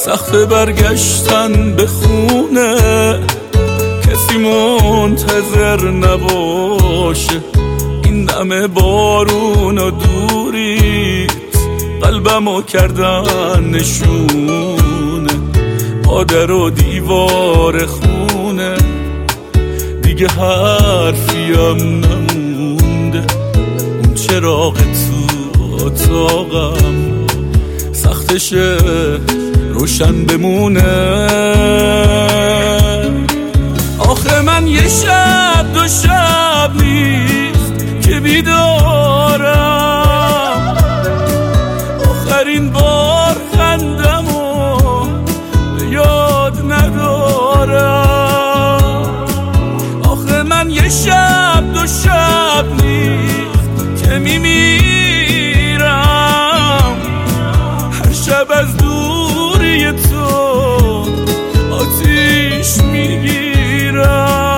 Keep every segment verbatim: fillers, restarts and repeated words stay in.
سخت برگشتن به خونه، کسی منتظر نباشه. این همه بارون و دوریت قلبمو کردن نشونه، پادر و دیوار خونه، دیگه حرفیم نمونده. اون چراغ تو اتاقم سختشه روشن بمونه. آخه من یه شب دو شب نیست که بیدارم، آخرین بار خندمو به یاد ندارم. آخه من یه شب دو شب نیست که میمیرم، هر شب از دوری تو آتیش میگیرم.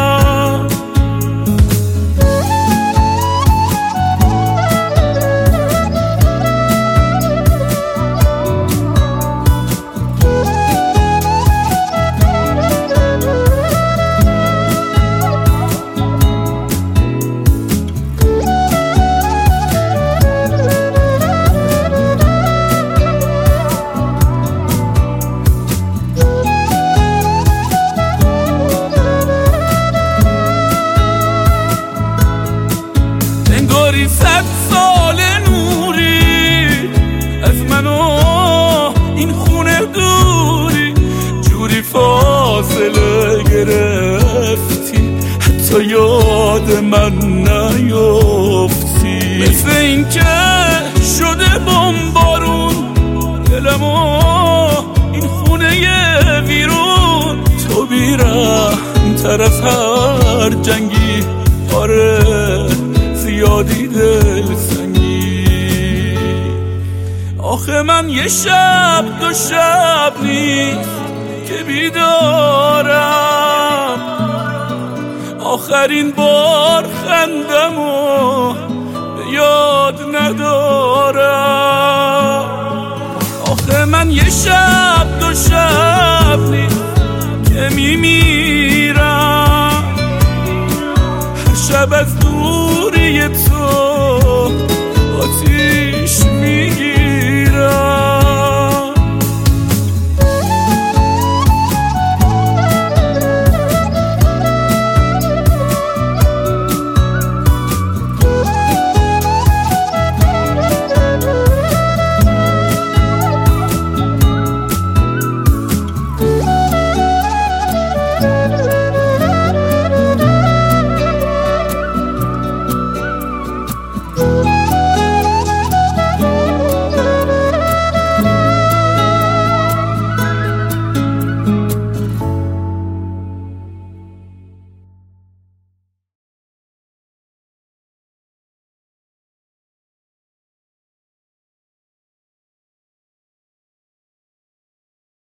انگاری صد سال نوری از من و این خونه دوری، جوری فاصله گرفتی حتی یاد من نیفتی. مثل این که شده بمبارون دلمو این خونه ویرون، تو بیرحم تر از هر جنگی، آره زیادی دل سنگی. آخه من یه شب دو شب نیست که بیدارم، آخرین بار خندمو به یاد ندارم. آخه من یه شب دو شب نیست که میمیرم، هر شب از